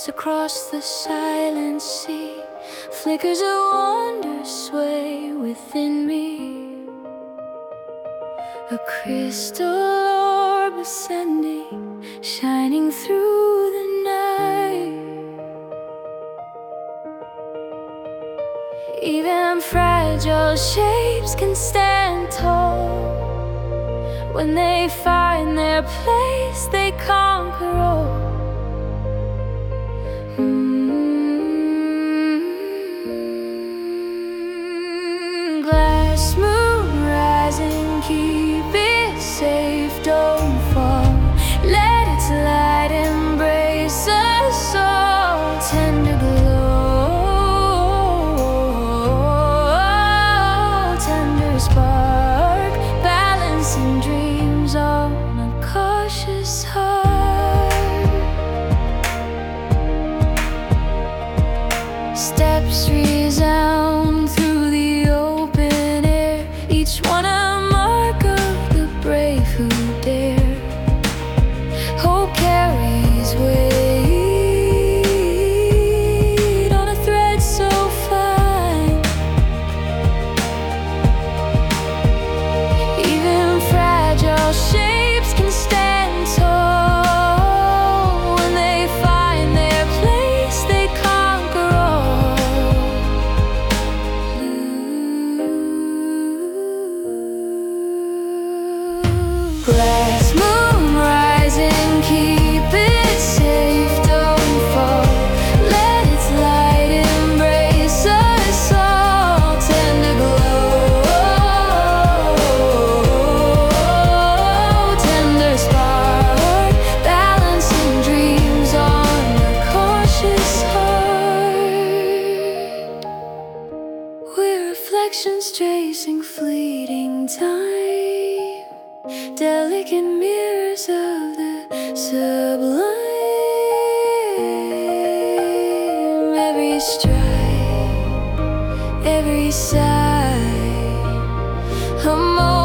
across the silent sea. Flickers of wonder sway within me. A crystal orb ascending, shining through the night. Even fragile shapes can stand tall. When they find their place, they conquer all. Glass moon rising, keep it safe, don't fall. Let its light embrace us all. Tender glow, tender spark, balancing dreams on a cautious heart. Steps resound through the open air, each one a mark of the brave who dare. Hope carries weight on a thread so fine. Even fragile shapes can stand tall. When they find their place, they conquer all. Glass moon rising, keep it safe, don't fall. Let its light embrace us all. Tender glow, tender spark, balancing dreams on a cautious heart. We're reflections tracing fleeting time, delicate mirrors of the sublime. Every stride, every sigh, a moment